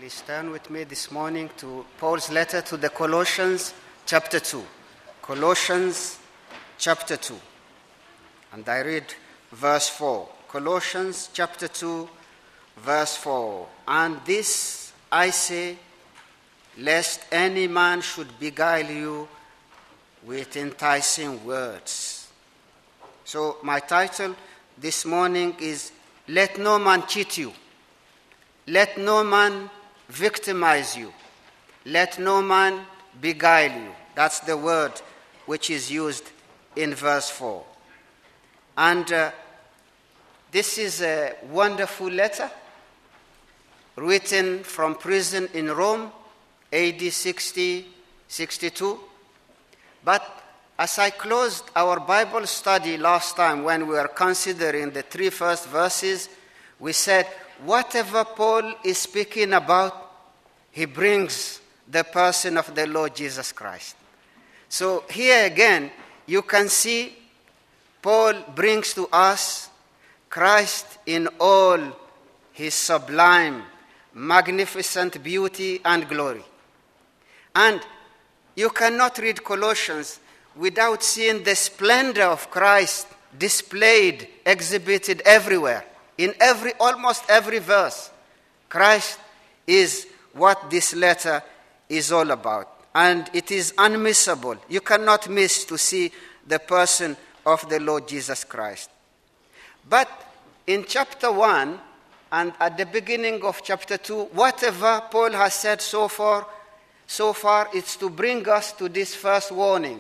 Please turn with me this morning to Paul's letter to the Colossians, chapter 2. Colossians, chapter 2. And I read verse 4. Colossians, chapter 2, verse 4. And this I say, lest any man should beguile you with enticing words. So my title this morning is, Let no man cheat you. Let no man victimize you. Let no man beguile you. That's the word which is used in verse 4. And this is a wonderful letter written from prison in Rome, AD 60-62. But as I closed our Bible study last time when we were considering the three first verses, we said, whatever Paul is speaking about, he brings the person of the Lord Jesus Christ. So here again, you can see Paul brings to us Christ in all his sublime, magnificent beauty and glory. And you cannot read Colossians without seeing the splendor of Christ displayed, exhibited everywhere. In almost every verse, Christ is what this letter is all about. And it is unmissable. You cannot miss to see the person of the Lord Jesus Christ. But in chapter 1 and at the beginning of chapter 2, whatever Paul has said so far, it's to bring us to this first warning.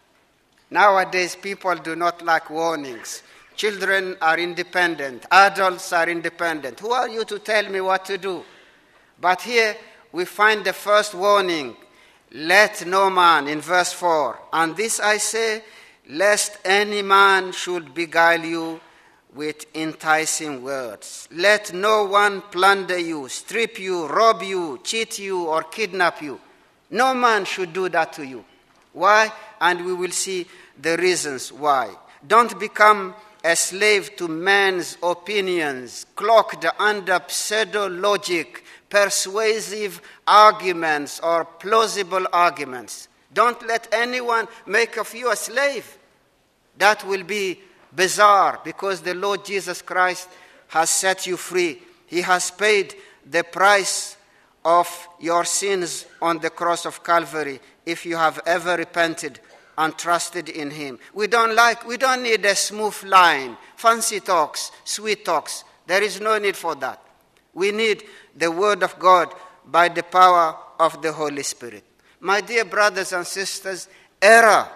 Nowadays, people do not like warnings. Children are independent. Adults are independent. Who are you to tell me what to do? But here we find the first warning. Let no man, in verse 4. And this I say, lest any man should beguile you with enticing words. Let no one plunder you, strip you, rob you, cheat you, or kidnap you. No man should do that to you. Why? And we will see the reasons why. Don't become a slave to man's opinions, cloaked under pseudo-logic, persuasive arguments or plausible arguments. Don't let anyone make of you a slave. That will be bizarre because the Lord Jesus Christ has set you free. He has paid the price of your sins on the cross of Calvary if you have ever repented and trusted in him. We don't need a smooth line, fancy talks, sweet talks. There is no need for that. We need the word of God by the power of the Holy Spirit. My dear brothers and sisters, error,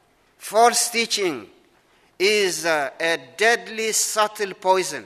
false teaching is a deadly, subtle poison.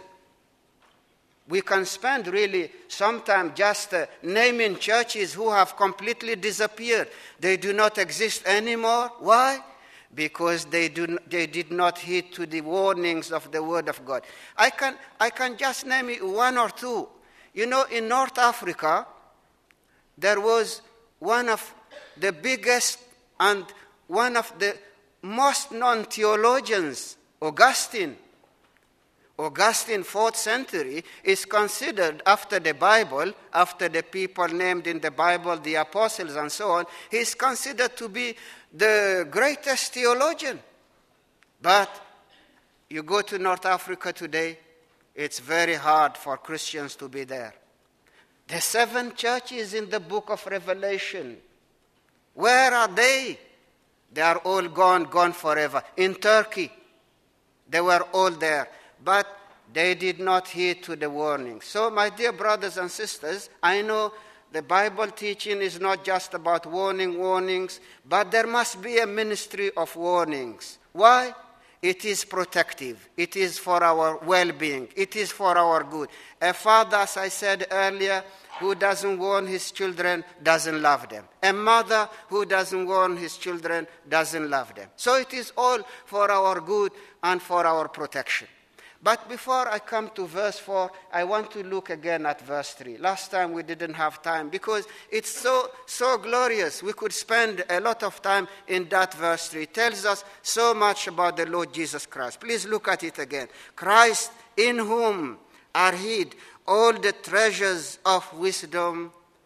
We can spend really some time just naming churches who have completely disappeared. They do not exist anymore. Why? Because they did not heed to the warnings of the Word of God. I can just name one or two. You know, in North Africa, there was one of the biggest and one of the most known theologians, Augustine. Augustine, 4th century, is considered after the Bible, after the people named in the Bible, the apostles and so on, he is considered to be the greatest theologian. But you go to North Africa today, it's very hard for Christians to be there. The 7 churches in the book of Revelation, where are they? They are all gone forever. In Turkey, they were all there. But they did not heed to the warning. So, my dear brothers and sisters, I know the Bible teaching is not just about warnings, but there must be a ministry of warnings. Why? It is protective. It is for our well-being. It is for our good. A father, as I said earlier, who doesn't warn his children doesn't love them. A mother who doesn't warn his children doesn't love them. So it is all for our good and for our protection. But before I come to verse 4, I want to look again at verse 3. Last time we didn't have time because it's so glorious. We could spend a lot of time in that verse 3. It tells us so much about the Lord Jesus Christ. Please look at it again. Christ, in whom are hid all the treasures of wisdom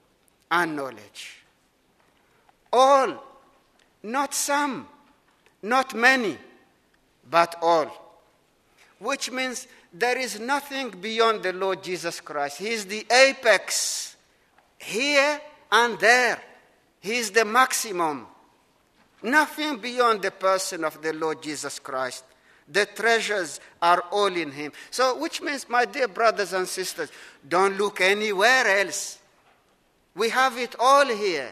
and knowledge. All, not some, not many, but all. Which means there is nothing beyond the Lord Jesus Christ. He is the apex, here and there. He is the maximum. Nothing beyond the person of the Lord Jesus Christ. The treasures are all in him. So, which means, my dear brothers and sisters, don't look anywhere else. We have it all here.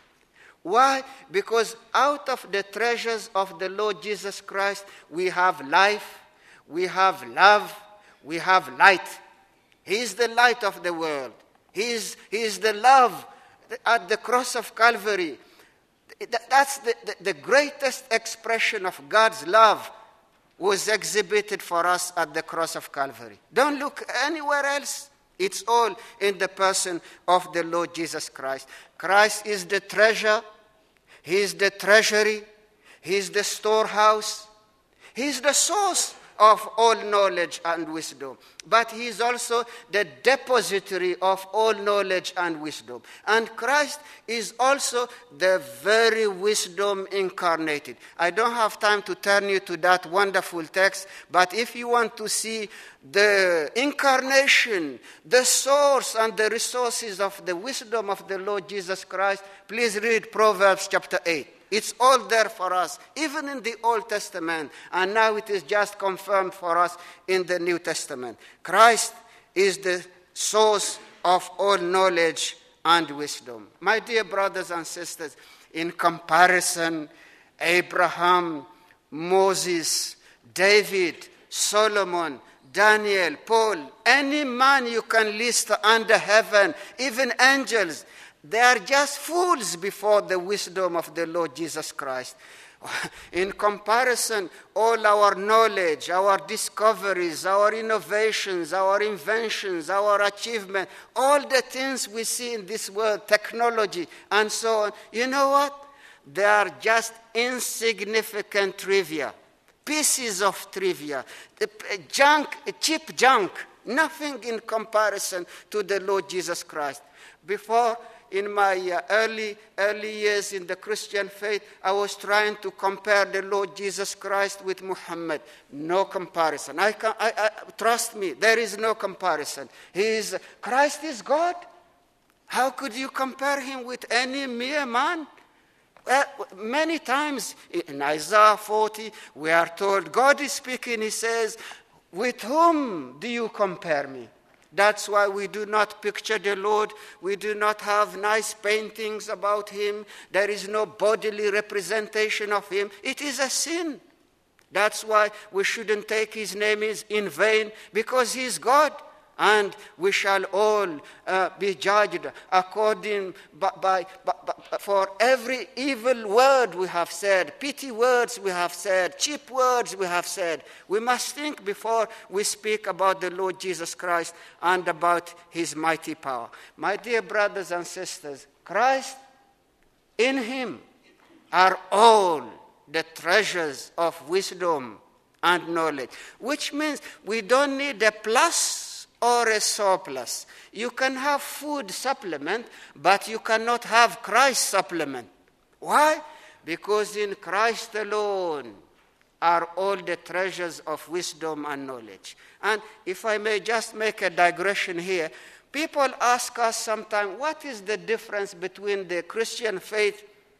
Why? Because out of the treasures of the Lord Jesus Christ, we have life, we have love, we have light. He is the light of the world. He is the love at the cross of Calvary. That's the greatest expression of God's love was exhibited for us at the cross of Calvary. Don't look anywhere else. It's all in the person of the Lord Jesus Christ. Christ is the treasure. He is the treasury. He is the storehouse. He is the source of all knowledge and wisdom. But he is also the depository of all knowledge and wisdom. And Christ is also the very wisdom incarnated. I don't have time to turn you to that wonderful text, but if you want to see the incarnation, the source and the resources of the wisdom of the Lord Jesus Christ, please read Proverbs chapter 8. It's all there for us, even in the Old Testament, and now it is just confirmed for us in the New Testament. Christ is the source of all knowledge and wisdom. My dear brothers and sisters, in comparison, Abraham, Moses, David, Solomon, Daniel, Paul, any man you can list under heaven, even angels, they are just fools before the wisdom of the Lord Jesus Christ. In comparison, all our knowledge, our discoveries, our innovations, our inventions, our achievements, all the things we see in this world, technology and so on, you know what? They are just insignificant trivia, pieces of trivia, junk, cheap junk, nothing in comparison to the Lord Jesus Christ. Before, in my early years in the Christian faith, I was trying to compare the Lord Jesus Christ with Muhammad. No comparison. Trust me, there is no comparison. Christ is God. How could you compare him with any mere man? Many times in Isaiah 40, we are told, God is speaking, he says, with whom do you compare me? That's why we do not picture the Lord. We do not have nice paintings about him. There is no bodily representation of him. It is a sin. That's why we shouldn't take his name in vain, because he is God. And we shall all be judged according for every evil word we have said, petty words we have said, cheap words we have said. We must think before we speak about the Lord Jesus Christ and about his mighty power. My dear brothers and sisters, Christ, in him are all the treasures of wisdom and knowledge, which means we don't need a plus or a surplus. You can have food supplement, but you cannot have Christ supplement. Why? Because in Christ alone are all the treasures of wisdom and knowledge. And if I may just make a digression here, people ask us sometimes, what is the difference between the Christian faith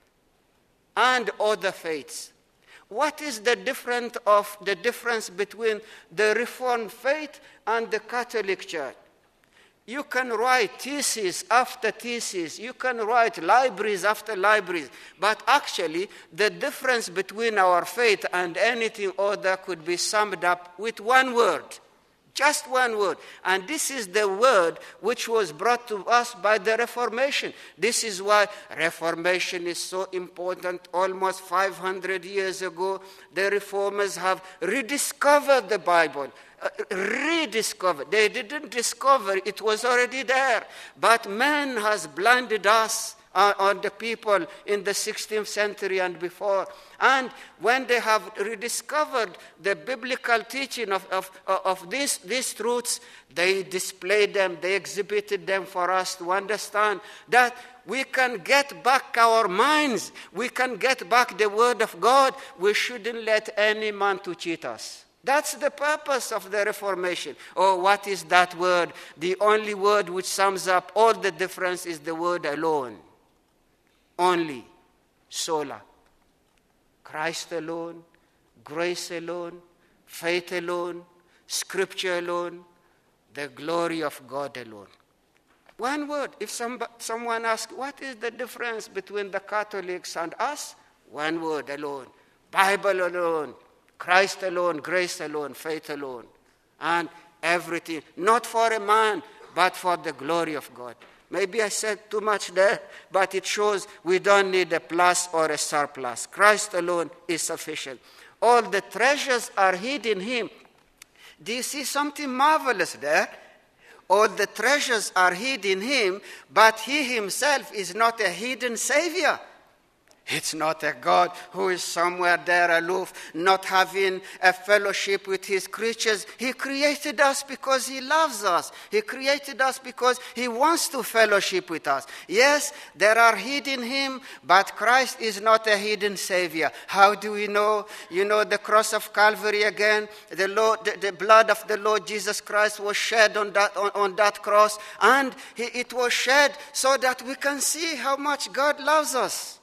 and other faiths? What is the difference between the Reformed faith and the Catholic Church? You can write thesis after thesis. You can write libraries after libraries. But actually, the difference between our faith and anything other could be summed up with one word. Just one word. And this is the word which was brought to us by the Reformation. This is why Reformation is so important. Almost 500 years ago, the Reformers have rediscovered the Bible. Rediscovered. They didn't discover it was already there. But man has blinded us on the people in the 16th century and before. And when they have rediscovered the biblical teaching of these truths, they displayed them, they exhibited them for us to understand that we can get back our minds, we can get back the Word of God. We shouldn't let any man to cheat us. That's the purpose of the Reformation. Oh, what is that word? The only word which sums up all the difference is the word alone. Only. Sola. Christ alone, grace alone, faith alone, Scripture alone, the glory of God alone. One word. If someone asks, what is the difference between the Catholics and us? One word alone. Bible alone. Christ alone, grace alone, faith alone, and everything, not for a man, but for the glory of God. Maybe I said too much there, but it shows we don't need a plus or a surplus. Christ alone is sufficient. All the treasures are hid in him. Do you see something marvelous there? All the treasures are hid in him, but he himself is not a hidden Savior. It's not a God who is somewhere there aloof, not having a fellowship with his creatures. He created us because he loves us. He created us because he wants to fellowship with us. Yes, there are hidden him, but Christ is not a hidden Savior. How do we know? You know, the cross of Calvary again, the blood of the Lord Jesus Christ was shed on that cross, and it was shed so that we can see how much God loves us.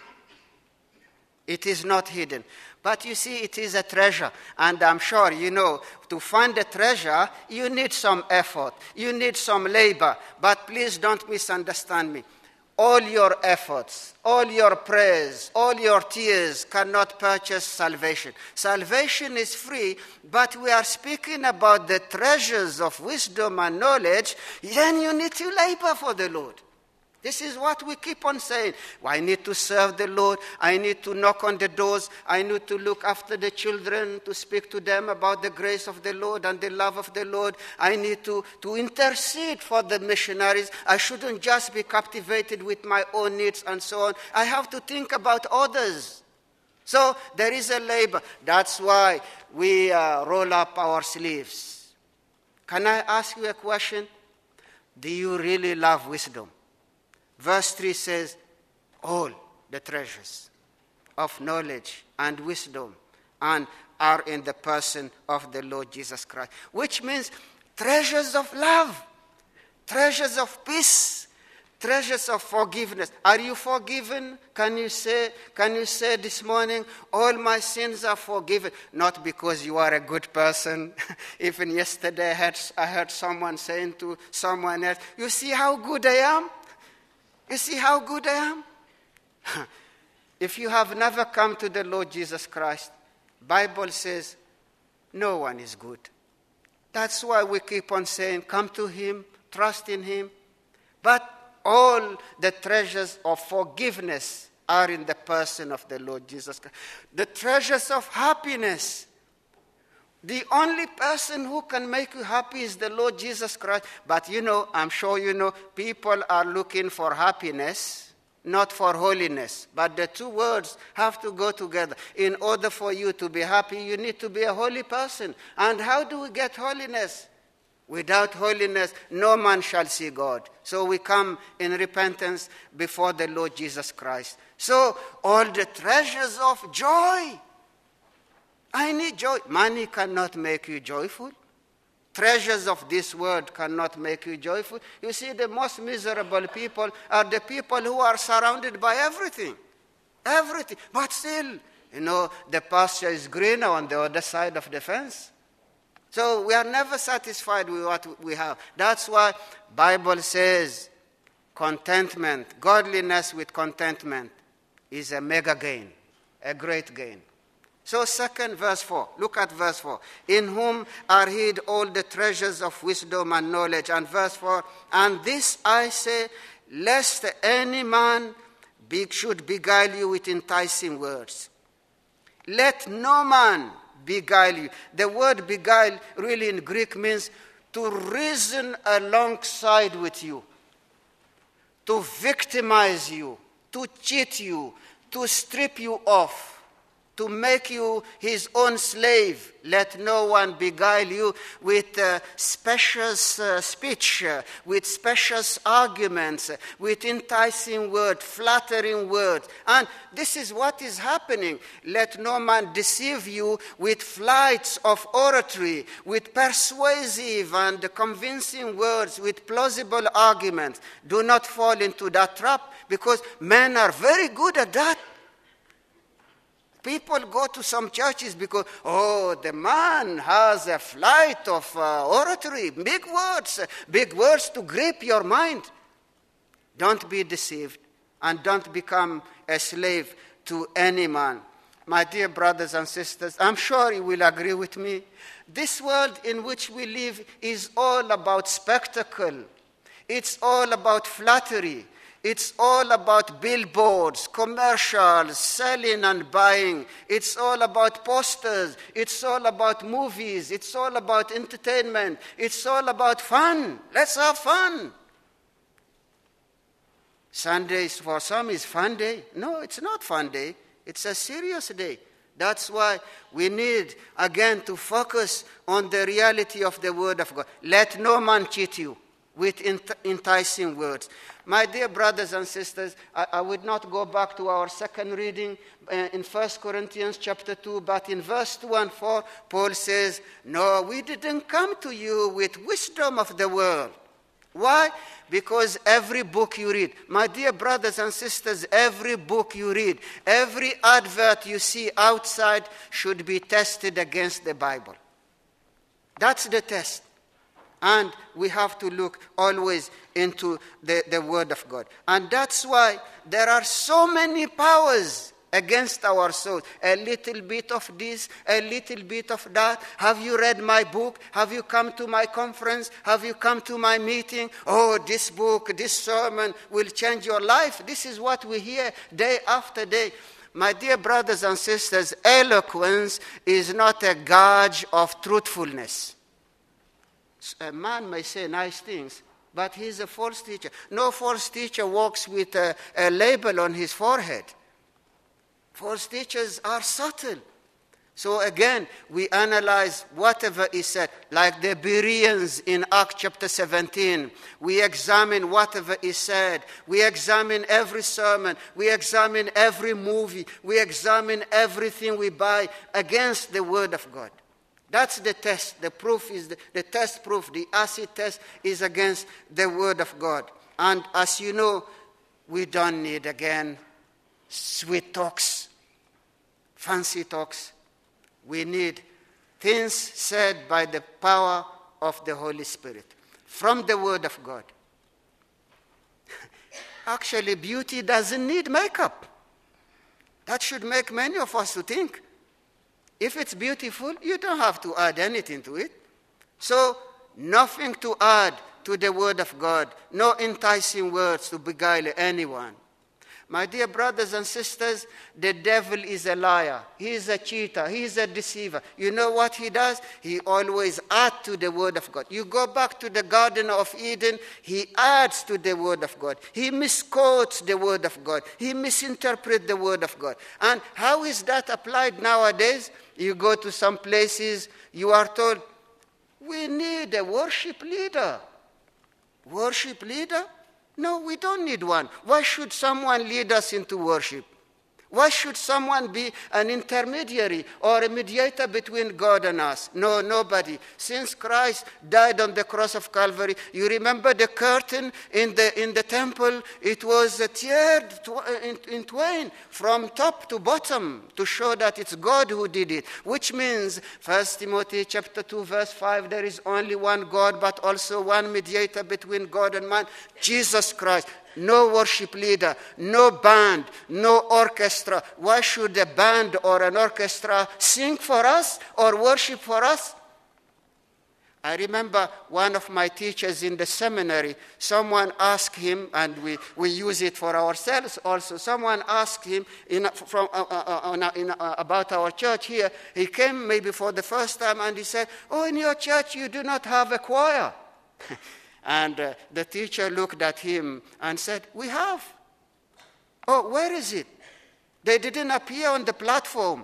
It is not hidden. But you see, it is a treasure. And I'm sure, you know, to find a treasure, you need some effort. You need some labor. But please don't misunderstand me. All your efforts, all your prayers, all your tears cannot purchase salvation. Salvation is free, but we are speaking about the treasures of wisdom and knowledge. Then you need to labor for the Lord. This is what we keep on saying. I need to serve the Lord. I need to knock on the doors. I need to look after the children, to speak to them about the grace of the Lord and the love of the Lord. I need to intercede for the missionaries. I shouldn't just be captivated with my own needs and so on. I have to think about others. So there is a labor. That's why we roll up our sleeves. Can I ask you a question? Do you really love wisdom? Verse 3 says, all the treasures of knowledge and wisdom and are in the person of the Lord Jesus Christ. Which means treasures of love, treasures of peace, treasures of forgiveness. Are you forgiven? Can you say this morning, all my sins are forgiven? Not because you are a good person. Even yesterday I heard someone saying to someone else, you see how good I am? You see how good I am? If you have never come to the Lord Jesus Christ, Bible says no one is good. That's why we keep on saying, come to him, trust in him. But all the treasures of forgiveness are in the person of the Lord Jesus Christ. The treasures of happiness. The only person who can make you happy is the Lord Jesus Christ. But you know, I'm sure you know, people are looking for happiness, not for holiness. But the two words have to go together. In order for you to be happy, you need to be a holy person. And how do we get holiness? Without holiness, no man shall see God. So we come in repentance before the Lord Jesus Christ. So all the treasures of joy. I need joy. Money cannot make you joyful. Treasures of this world cannot make you joyful. You see, the most miserable people are the people who are surrounded by everything. Everything. But still, you know, the pasture is greener on the other side of the fence. So we are never satisfied with what we have. That's why Bible says contentment, godliness with contentment is a mega gain, a great gain. So second, verse 4. Look at verse 4. In whom are hid all the treasures of wisdom and knowledge. And verse 4. And this I say, lest any man should beguile you with enticing words. Let no man beguile you. The word beguile really in Greek means to reason alongside with you. to victimize you, to cheat you, to strip you off, to make you his own slave. Let no one beguile you with specious speech, with specious arguments, with enticing words, flattering words. And this is what is happening. Let no man deceive you with flights of oratory, with persuasive and convincing words, with plausible arguments. Do not fall into that trap, because men are very good at that. People go to some churches because, the man has a flight of oratory, big words to grip your mind. Don't be deceived, and don't become a slave to any man. My dear brothers and sisters, I'm sure you will agree with me. This world in which we live is all about spectacle. It's all about flattery. It's all about billboards, commercials, selling and buying. It's all about posters. It's all about movies. It's all about entertainment. It's all about fun. Let's have fun. Sundays for some is fun day. No, it's not fun day. It's a serious day. That's why we need, again, to focus on the reality of the Word of God. Let no man cheat you with enticing words. My dear brothers and sisters, I would not go back to our second reading in 1 Corinthians chapter 2, but in verse 2 and 4, Paul says, no, we didn't come to you with wisdom of the world. Why? Because every book you read, my dear brothers and sisters, every book you read, every advert you see outside should be tested against the Bible. That's the test. And we have to look always into the Word of God. And that's why there are so many powers against our souls. A little bit of this, a little bit of that. Have you read my book? Have you come to my conference? Have you come to my meeting? Oh, this book, this sermon will change your life. This is what we hear day after day. My dear brothers and sisters, eloquence is not a gauge of truthfulness. A man may say nice things, but he's a false teacher. No false teacher walks with a label on his forehead. False teachers are subtle. So again, we analyze whatever is said, like the Bereans in Acts chapter 17. We examine whatever is said. We examine every sermon. We examine every movie. We examine everything we buy against the Word of God. That's the test. The proof is the test proof. The acid test is against the Word of God. And as you know, we don't need, again, sweet talks, fancy talks. We need things said by the power of the Holy Spirit, from the Word of God. Actually, beauty doesn't need makeup. That should make many of us to think. If it's beautiful, you don't have to add anything to it. So, nothing to add to the Word of God. No enticing words to beguile anyone. My dear brothers and sisters, the devil is a liar. He is a cheater. He is a deceiver. You know what he does? He always adds to the Word of God. You go back to the Garden of Eden, he adds to the Word of God. He misquotes the Word of God. He misinterprets the Word of God. And how is that applied nowadays? You go to some places, you are told, we need a worship leader. Worship leader? No, we don't need one. Why should someone lead us into worship? Why should someone be an intermediary or a mediator between God and us? No, nobody. Since Christ died on the cross of Calvary, you remember the curtain in the temple? It was teared in twain from top to bottom to show that it's God who did it. Which means, 1 Timothy chapter 2, verse 5, there is only one God, but also one mediator between God and man, Jesus Christ. No worship leader, no band, no orchestra. Why should a band or an orchestra sing for us or worship for us? I remember one of my teachers in the seminary, someone asked him, and we use it for ourselves also, someone asked him about our church here. He came maybe for the first time and he said, oh, in your church you do not have a choir. And the teacher looked at him and said, "We have." "Oh, where is it?" "They didn't appear on the platform."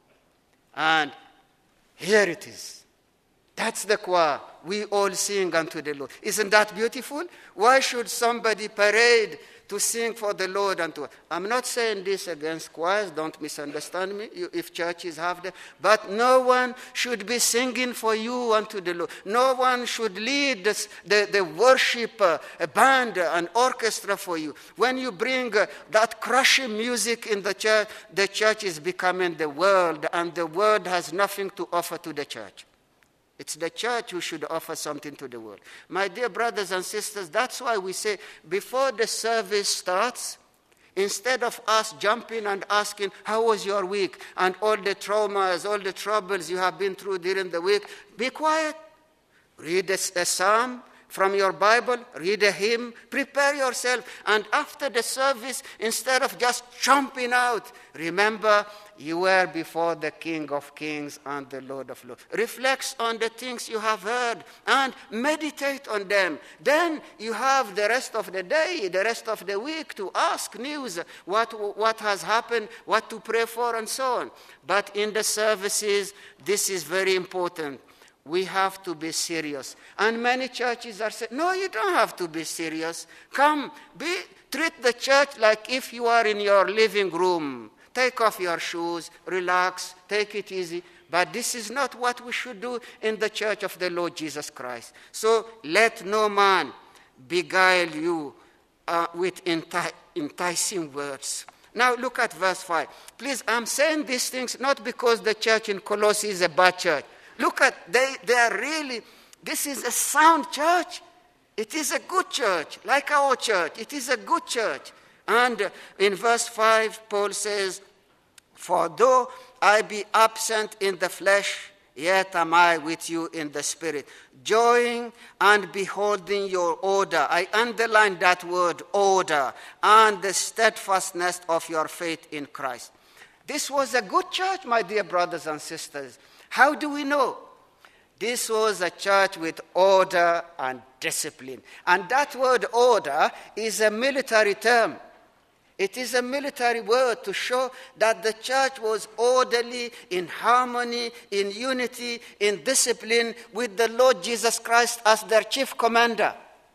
And here it is. That's the choir. We all sing unto the Lord. Isn't that beautiful? Why should somebody parade to sing for the Lord? I'm not saying this against choirs, don't misunderstand me, if churches have them, but no one should be singing for you unto the Lord. No one should lead the worship band, an orchestra for you. When you bring that crushing music in the church is becoming the world, and the world has nothing to offer to the church. It's the church who should offer something to the world. My dear brothers and sisters, that's why we say before the service starts, instead of us jumping and asking, "How was your week?" and all the traumas, all the troubles you have been through during the week, be quiet. Read a psalm from your Bible, read a hymn, prepare yourself. And after the service, instead of just jumping out, remember you were before the King of Kings and the Lord of Lords. Reflect on the things you have heard and meditate on them. Then you have the rest of the day, the rest of the week to ask news, what has happened, what to pray for, and so on. But in the services, this is very important. We have to be serious. And many churches are saying, "No, you don't have to be serious. Come, treat the church like if you are in your living room. Take off your shoes, relax, take it easy." But this is not what we should do in the church of the Lord Jesus Christ. So let no man beguile you with enticing words. Now look at verse 5. Please, I'm saying these things not because the church in Colossae is a bad church. Look at, they are really, this is a sound church. It is a good church, like our church. It is a good church. And in verse 5, Paul says, "For though I be absent in the flesh, yet am I with you in the spirit, joying and beholding your order." I underline that word, order, and the steadfastness of your faith in Christ. This was a good church, my dear brothers and sisters. How do we know? This was a church with order and discipline. And that word order is a military term. It is a military word to show that the church was orderly, in harmony, in unity, in discipline with the Lord Jesus Christ as their chief commander.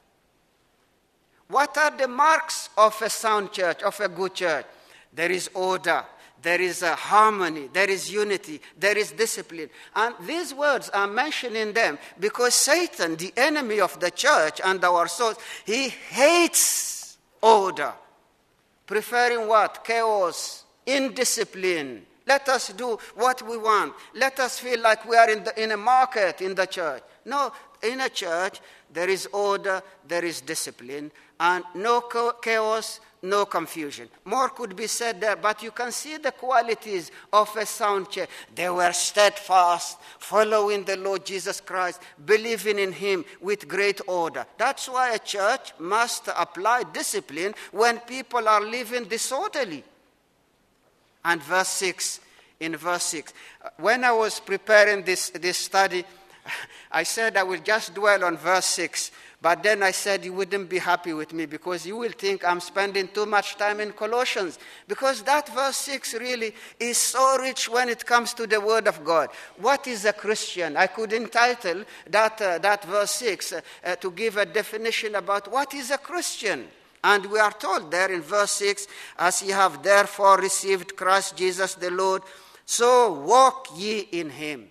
What are the marks of a sound church, of a good church? There is order. There is a harmony, there is unity, there is discipline. And these words are mentioned in them because Satan, the enemy of the church and our souls, he hates order, preferring what? Chaos, indiscipline. Let us do what we want. Let us feel like we are in a market in the church. No, in a church, there is order, there is discipline, and no chaos, no confusion. More could be said there, but you can see the qualities of a sound church. They were steadfast, following the Lord Jesus Christ, believing in him with great order. That's why a church must apply discipline when people are living disorderly. And in verse 6, when I was preparing this study, I said I will just dwell on verse 6. But then I said you wouldn't be happy with me because you will think I'm spending too much time in Colossians. Because that verse 6 really is so rich when it comes to the Word of God. What is a Christian? I could entitle that verse 6 to give a definition about what is a Christian. And we are told there in verse 6, "As ye have therefore received Christ Jesus the Lord, so walk ye in him."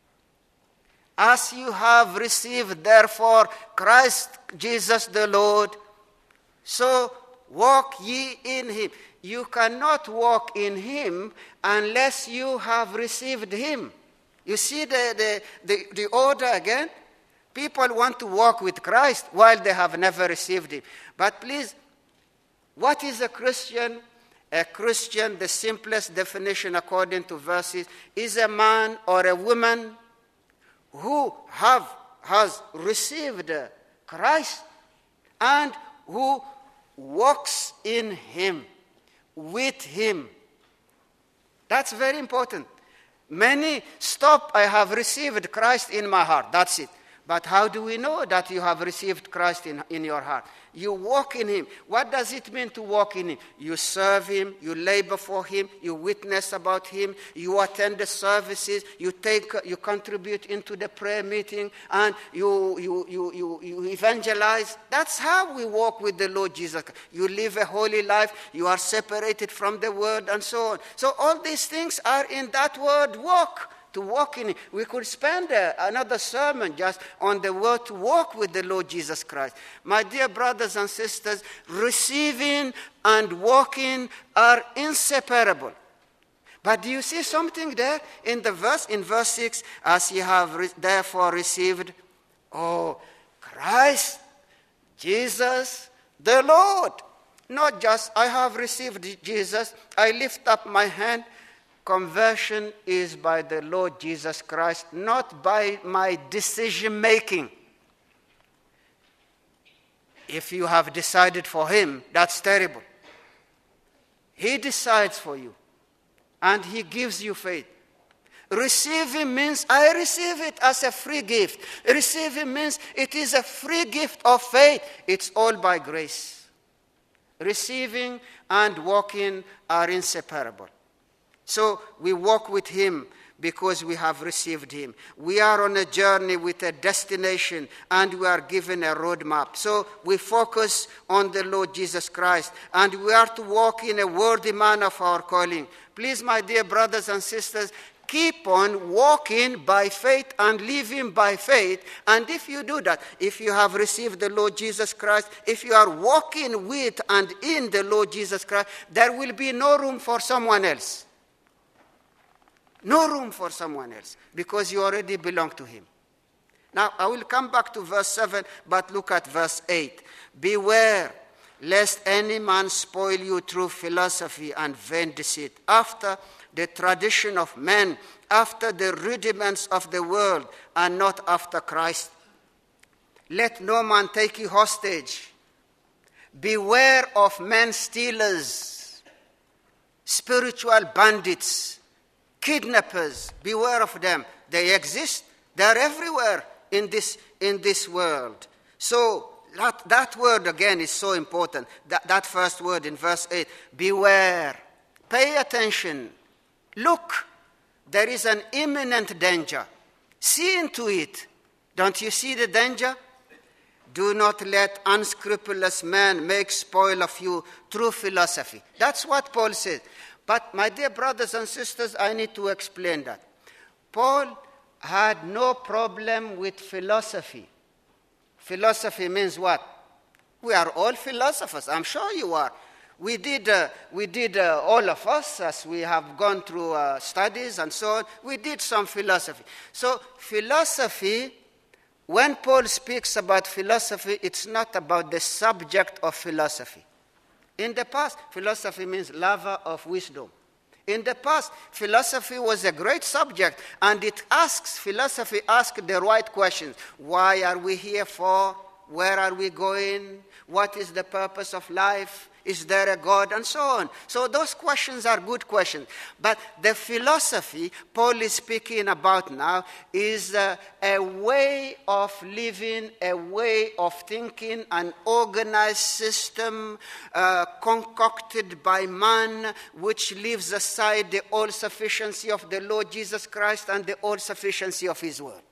As you have received, therefore, Christ Jesus the Lord, so walk ye in him. You cannot walk in him unless you have received him. You see the order again? People want to walk with Christ while they have never received him. But please, what is a Christian? A Christian, the simplest definition according to verses, is a man or a woman who has received Christ and who walks in him, with him. That's very important. Many stop, I have received Christ in my heart, that's it. But how do we know that you have received Christ in your heart? You walk in him. What does it mean to walk in him? You serve him, you labor for him, you witness about him, you attend the services, you contribute into the prayer meeting, and you evangelize. That's how we walk with the Lord Jesus. You live a holy life, you are separated from the world, and so on. So all these things are in that word, walk. To walk in it. We could spend another sermon just on the word to walk with the Lord Jesus Christ. My dear brothers and sisters, receiving and walking are inseparable. But do you see something there in the verse? In verse 6, as ye have therefore received, Christ, Jesus, the Lord. Not just, I have received Jesus, I lift up my hand. Conversion is by the Lord Jesus Christ, not by my decision-making. If you have decided for him, that's terrible. He decides for you, and he gives you faith. Receiving means I receive it as a free gift. Receiving means it is a free gift of faith. It's all by grace. Receiving and walking are inseparable. So we walk with him because we have received him. We are on a journey with a destination, and we are given a roadmap. So we focus on the Lord Jesus Christ, and we are to walk in a worthy manner of our calling. Please, my dear brothers and sisters, keep on walking by faith and living by faith. And if you do that, if you have received the Lord Jesus Christ, if you are walking with and in the Lord Jesus Christ, there will be no room for someone else. No room for someone else, because you already belong to him. Now, I will come back to verse 7, but look at verse 8. Beware, lest any man spoil you through philosophy and vain deceit, after the tradition of men, after the rudiments of the world, and not after Christ. Let no man take you hostage. Beware of men stealers, spiritual bandits, kidnappers. Beware of them. They exist. They are everywhere in this world. So that word again is so important. That first word in verse 8. Beware. Pay attention. Look. There is an imminent danger. See into it. Don't you see the danger? Do not let unscrupulous men make spoil of you through philosophy. That's what Paul says. But my dear brothers and sisters, I need to explain that. Paul had no problem with philosophy. Philosophy means what? We are all philosophers. I'm sure you are. We did all of us, as we have gone through studies and so on, we did some philosophy. So philosophy, when Paul speaks about philosophy, it's not about the subject of philosophy. In the past, philosophy means lover of wisdom. In the past, philosophy was a great subject, and philosophy asks the right questions. Why are we here for? Where are we going? What is the purpose of life? Is there a God? And so on. So those questions are good questions. But the philosophy Paul is speaking about now is a way of living, a way of thinking, an organized system concocted by man, which leaves aside the all-sufficiency of the Lord Jesus Christ and the all-sufficiency of his word.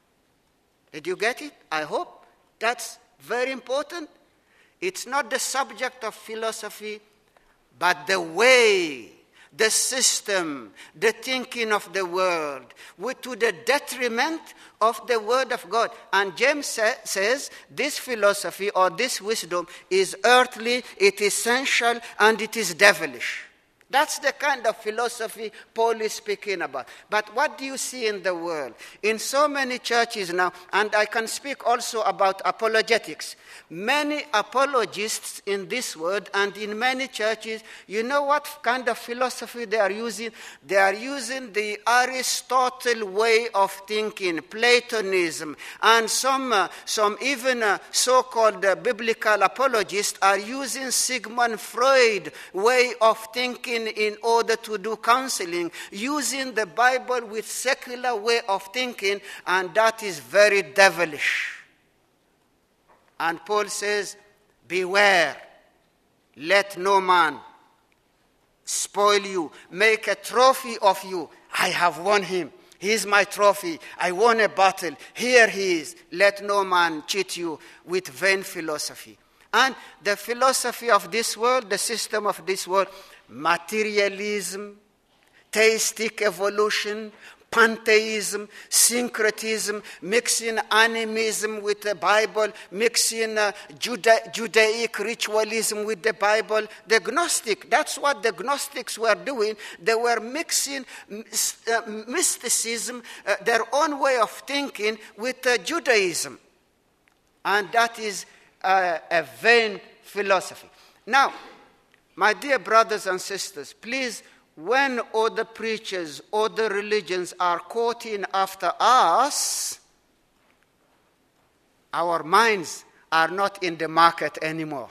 Did you get it? I hope. That's very important. It's not the subject of philosophy, but the way, the system, the thinking of the world, to the detriment of the word of God. And James says this philosophy or this wisdom is earthly, it is sensual, and it is devilish. That's the kind of philosophy Paul is speaking about. But what do you see in the world? In so many churches now, and I can speak also about apologetics. Many apologists in this world and in many churches, you know what kind of philosophy they are using? They are using the Aristotle way of thinking, Platonism, and some even so-called biblical apologists are using Sigmund Freud way of thinking in order to do counseling, using the Bible with secular way of thinking, and that is very devilish. And Paul says, beware, let no man spoil you, make a trophy of you. I have won him. He is my trophy. I won a battle. Here he is. Let no man cheat you with vain philosophy. And the philosophy of this world, the system of this world, materialism, theistic evolution, pantheism, syncretism, mixing animism with the Bible, mixing Judaic ritualism with the Bible. The Gnostic, that's what the Gnostics were doing. They were mixing mysticism, their own way of thinking, with Judaism. And that is a vain philosophy. Now, my dear brothers and sisters, please, when other preachers, other religions are quoting after us, our minds are not in the market anymore.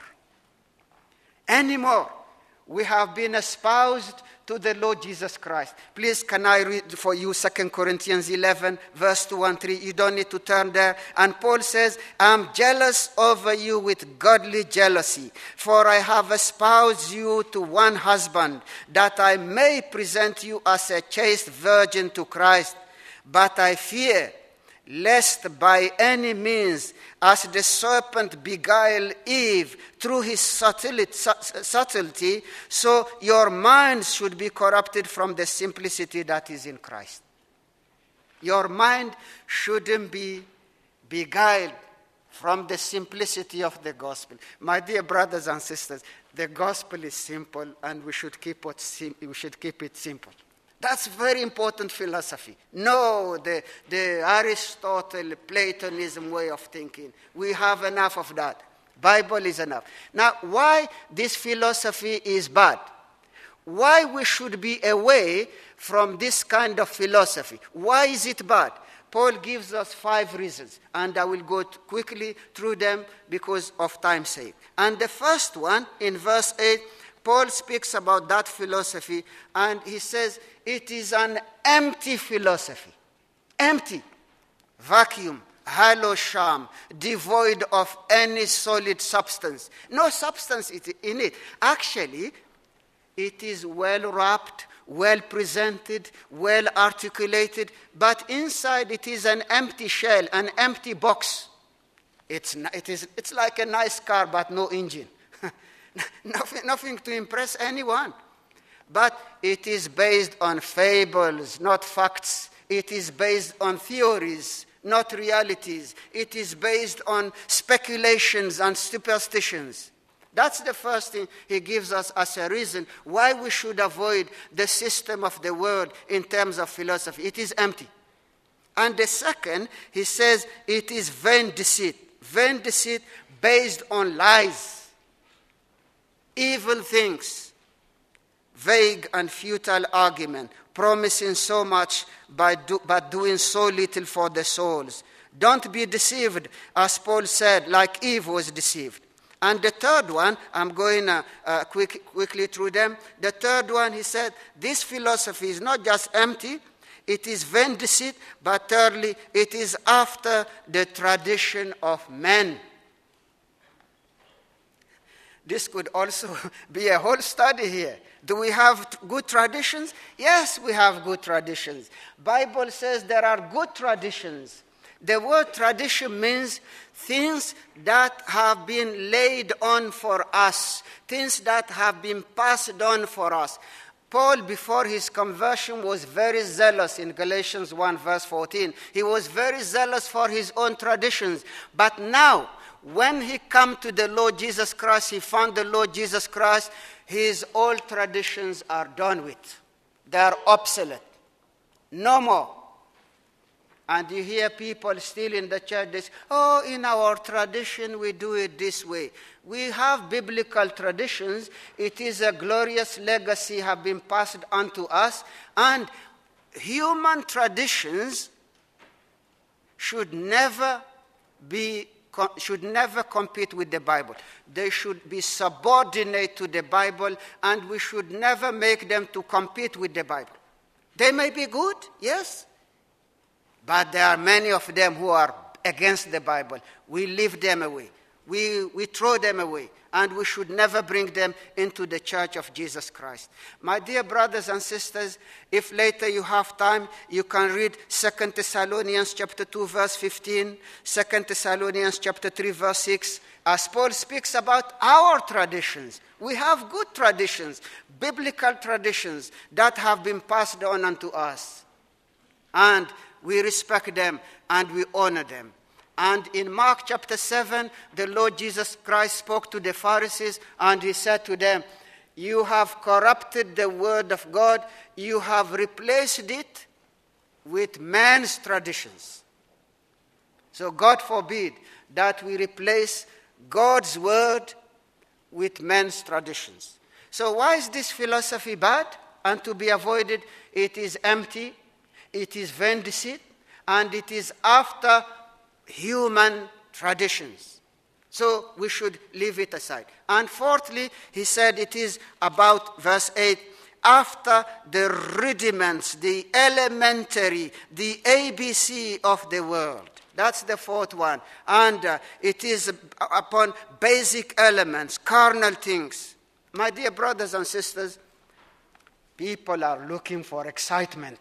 We have been espoused to the Lord Jesus Christ. Please, can I read for you 2 Corinthians 11, verse 2 and 3? You don't need to turn there. And Paul says, I am jealous over you with godly jealousy, for I have espoused you to one husband, that I may present you as a chaste virgin to Christ. But I fear, lest by any means, as the serpent beguiled Eve through his subtlety, so your minds should be corrupted from the simplicity that is in Christ. Your mind shouldn't be beguiled from the simplicity of the gospel. My dear brothers and sisters, the gospel is simple, and we should keep it simple. That's very important philosophy. No, the Aristotle, Platonism way of thinking. We have enough of that. Bible is enough. Now, why this philosophy is bad? Why we should be away from this kind of philosophy? Why is it bad? Paul gives us 5 reasons, and I will go quickly through them because of time's sake. And the first one, in verse 8, Paul speaks about that philosophy, and he says it is an empty philosophy. Empty. Vacuum. Hollow sham. Devoid of any solid substance. No substance in it. Actually, it is well wrapped, well presented, well articulated, but inside it is an empty shell, an empty box. It's like a nice car, but no engine. Nothing to impress anyone. But it is based on fables, not facts. It is based on theories, not realities. It is based on speculations and superstitions. That's the first thing he gives us as a reason why we should avoid the system of the world in terms of philosophy. It is empty. And the second, he says, it is vain deceit. Vain deceit based on lies. Evil things, vague and futile argument, promising so much but doing so little for the souls. Don't be deceived, as Paul said, like Eve was deceived. And the third one, I'm going quickly through them. The third one, he said, this philosophy is not just empty, it is vain deceit, but thirdly, it is after the tradition of men. This could also be a whole study here. Do we have good traditions? Yes, we have good traditions. Bible says there are good traditions. The word tradition means things that have been laid on for us, things that have been passed on for us. Paul, before his conversion, was very zealous in Galatians 1, verse 14. He was very zealous for his own traditions. But now, when he came to the Lord Jesus Christ, he found the Lord Jesus Christ, his old traditions are done with. They are obsolete. No more. And you hear people still in the church, they say, oh, in our tradition we do it this way. We have biblical traditions. It is a glorious legacy have been passed on to us. And human traditions should never be should never compete with the Bible. They should be subordinate to the Bible, and we should never make them to compete with the Bible. They may be good, yes, but there are many of them who are against the Bible. We leave them away. We throw them away, and we should never bring them into the church of Jesus Christ. My dear brothers and sisters, if later you have time, you can read 2 Thessalonians chapter 2, verse 15, 2 Thessalonians chapter 3, verse 6, as Paul speaks about our traditions. We have good traditions, biblical traditions that have been passed on unto us. And we respect them and we honor them. And in Mark chapter 7, the Lord Jesus Christ spoke to the Pharisees and he said to them, you have corrupted the word of God. You have replaced it with man's traditions. So God forbid that we replace God's word with man's traditions. So why is this philosophy bad and to be avoided? It is empty, it is vain deceit, and it is after human traditions. So we should leave it aside. And fourthly, he said it is about, verse 8, after the rudiments, the elementary, the ABC of the world. That's the fourth one. And it is upon basic elements, carnal things. My dear brothers and sisters, people are looking for excitement.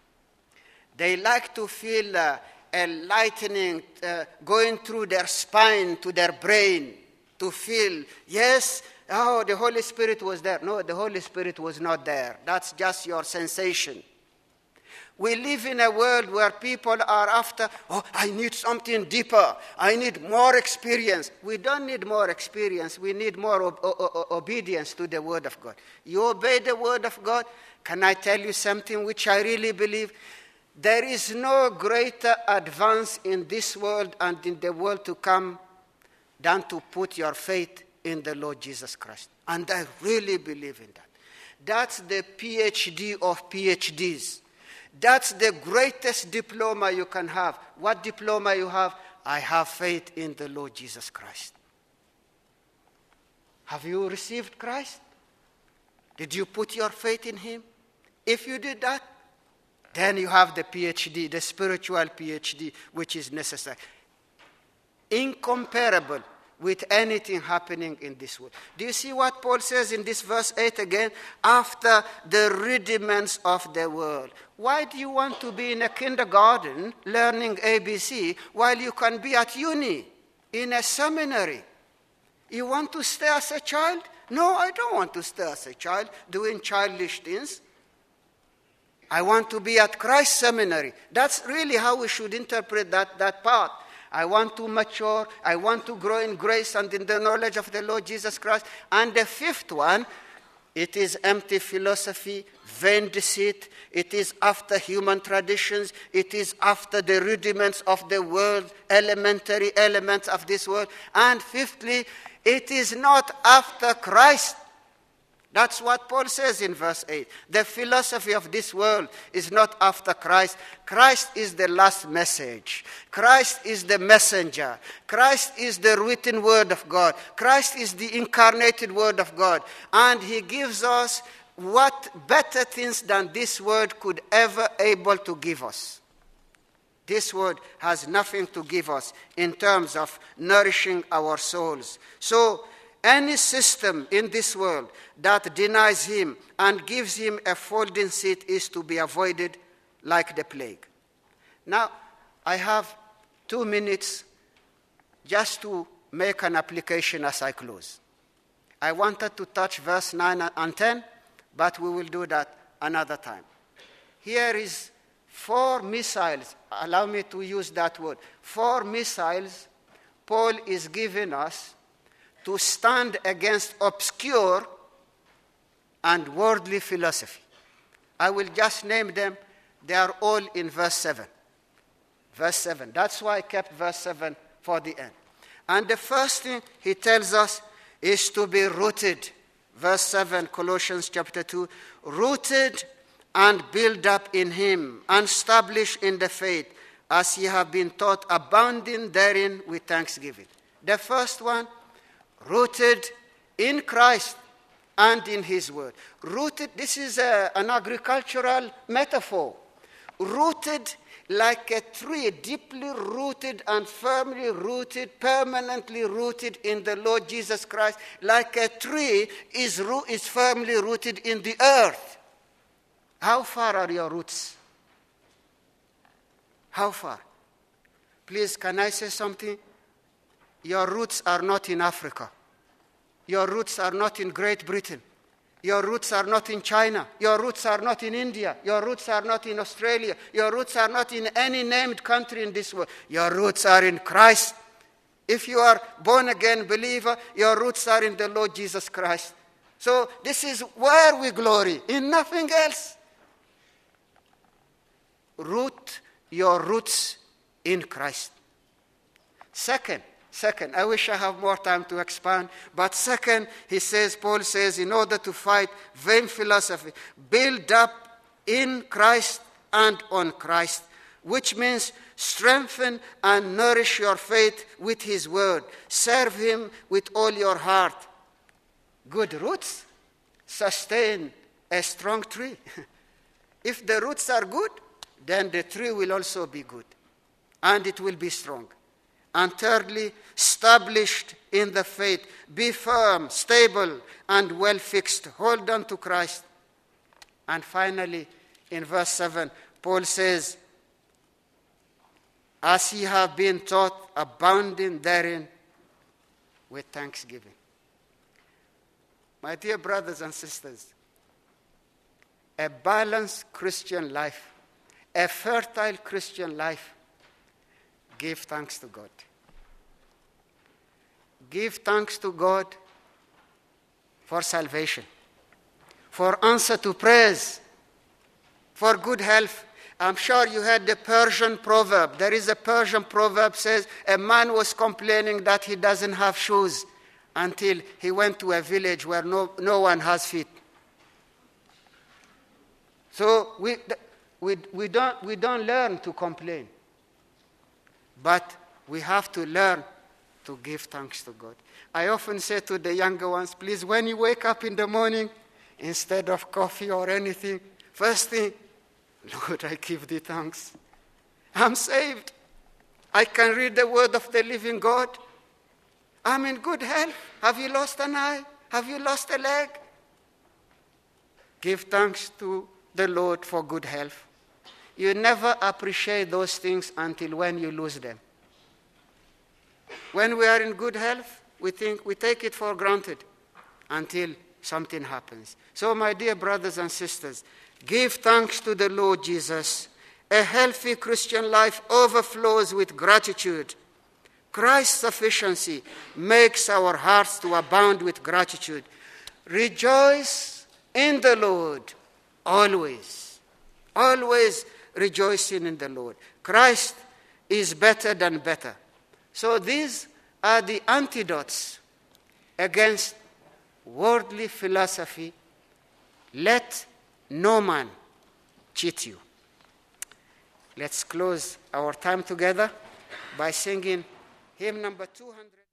They like to feel a lightning going through their spine to their brain to feel, yes, oh, the Holy Spirit was there. No, the Holy Spirit was not there. That's just your sensation. We live in a world where people are after, oh, I need something deeper. I need more experience. We don't need more experience. We need more obedience to the Word of God. You obey the Word of God. Can I tell you something which I really believe? There is no greater advance in this world and in the world to come than to put your faith in the Lord Jesus Christ. And I really believe in that. That's the PhD of PhDs. That's the greatest diploma you can have. What diploma you have? I have faith in the Lord Jesus Christ. Have you received Christ? Did you put your faith in him? If you did that, then you have the PhD, the spiritual PhD, which is necessary. Incomparable with anything happening in this world. Do you see what Paul says in this verse 8 again? After the rudiments of the world. Why do you want to be in a kindergarten learning ABC while you can be at uni, in a seminary? You want to stay as a child? No, I don't want to stay as a child doing childish things. I want to be at Christ Seminary. That's really how we should interpret that part. I want to mature. I want to grow in grace and in the knowledge of the Lord Jesus Christ. And the fifth one, it is empty philosophy, vain deceit. It is after human traditions. It is after the rudiments of the world, elementary elements of this world. And fifthly, it is not after Christ. That's what Paul says in verse 8. The philosophy of this world is not after Christ. Christ is the last message. Christ is the messenger. Christ is the written word of God. Christ is the incarnated word of God. And he gives us what better things than this word could ever able to give us. This word has nothing to give us in terms of nourishing our souls. So, any system in this world that denies him and gives him a folding seat is to be avoided like the plague. Now, I have 2 minutes just to make an application as I close. I wanted to touch verse 9 and 10, but we will do that another time. Here is 4 missiles. Allow me to use that word. 4 missiles Paul is giving us to stand against obscure and worldly philosophy. I will just name them. They are all in verse 7. Verse 7. That's why I kept verse 7 for the end. And the first thing he tells us is to be rooted. Verse 7, Colossians chapter 2. Rooted and built up in him, and established in the faith, as ye have been taught, abounding therein with thanksgiving. The first one, rooted in Christ and in his word. Rooted, this is an agricultural metaphor. Rooted like a tree, deeply rooted and firmly rooted, permanently rooted in the Lord Jesus Christ, like a tree is firmly rooted in the earth. How far are your roots? How far? Please, can I say something? Your roots are not in Africa. Your roots are not in Great Britain. Your roots are not in China. Your roots are not in India. Your roots are not in Australia. Your roots are not in any named country in this world. Your roots are in Christ. If you are born-again believer, your roots are in the Lord Jesus Christ. So this is where we glory, in nothing else. Root your roots in Christ. Second, I wish I have more time to expand, but second, Paul says, in order to fight vain philosophy, build up in Christ and on Christ, which means strengthen and nourish your faith with his word. Serve him with all your heart. Good roots sustain a strong tree. If the roots are good, then the tree will also be good, and it will be strong. And thirdly, established in the faith. Be firm, stable, and well fixed. Hold on to Christ. And finally, in verse 7, Paul says, as ye have been taught, abounding therein with thanksgiving. My dear brothers and sisters, a balanced Christian life, a fertile Christian life, give thanks to God. Give thanks to God for salvation, for answer to prayers, for good health. I'm sure you heard the Persian proverb. There is a Persian proverb that says a man was complaining that he doesn't have shoes until he went to a village where no one has feet. So we don't learn to complain. But we have to learn to give thanks to God. I often say to the younger ones, please, when you wake up in the morning, instead of coffee or anything, first thing, Lord, I give thee thanks. I'm saved. I can read the word of the living God. I'm in good health. Have you lost an eye? Have you lost a leg? Give thanks to the Lord for good health. You never appreciate those things until when you lose them. When we are in good health, we take it for granted until something happens. So, my dear brothers and sisters, give thanks to the Lord Jesus. A healthy Christian life overflows with gratitude. Christ's sufficiency makes our hearts to abound with gratitude. Rejoice in the Lord always. Always rejoicing in the Lord. Christ is better than better. So these are the antidotes against worldly philosophy. Let no man cheat you. Let's close our time together by singing hymn number 200.